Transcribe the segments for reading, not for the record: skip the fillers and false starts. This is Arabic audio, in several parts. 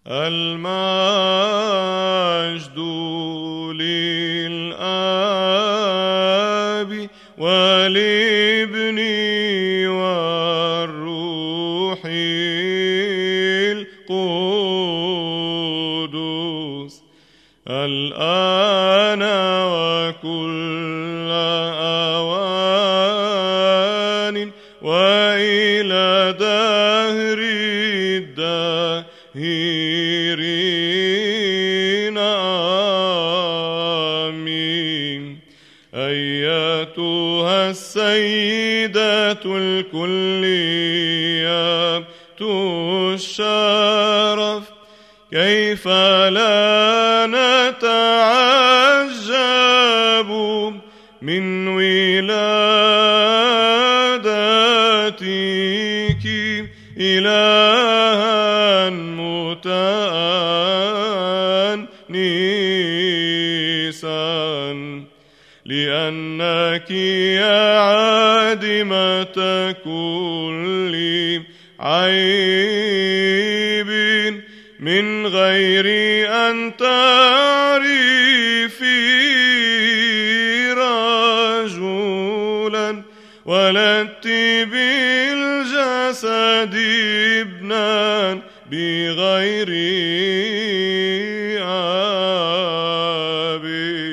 المجد للآب والابن والروح القدس الآن وكل أوان وإلى دهر الداهرين آمين. أيتها السيدة الكلية الشرف، كيف لا نتعجب من ولادتك إلها متأنسا، لأنك يا عادمة كل عيب من غير أن تعرفي رجلا، ولدت بالجسد ابنا بغير أب،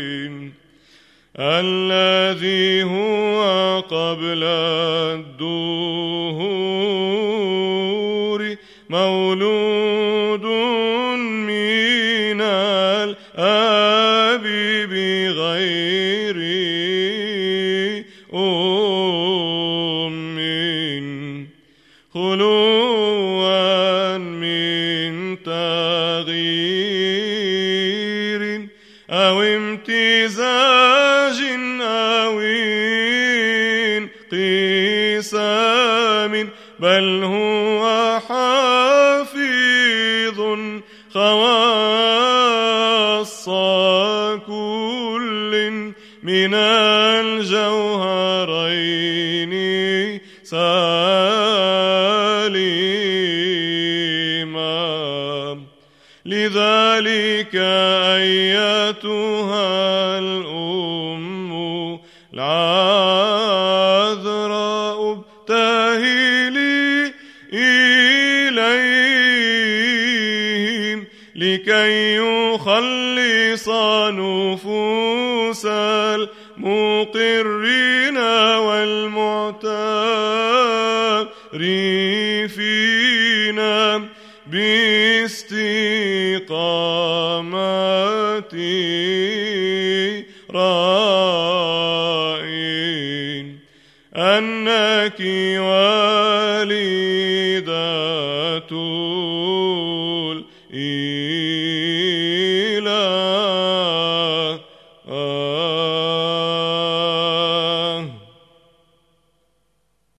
الذي هو قبل الدهور مولود من الآب بغير أم، خلوا من تغيير أو امتزاج أو انقسام، بل هو حفيظ خواص كل من الجوهرين سليما. لذلك أيتها الأم العذراء ابتهلي إليهم لكي يخلص نفوس المقرين والمعترفين باستقامة رأيٍ أنك والدة الإله.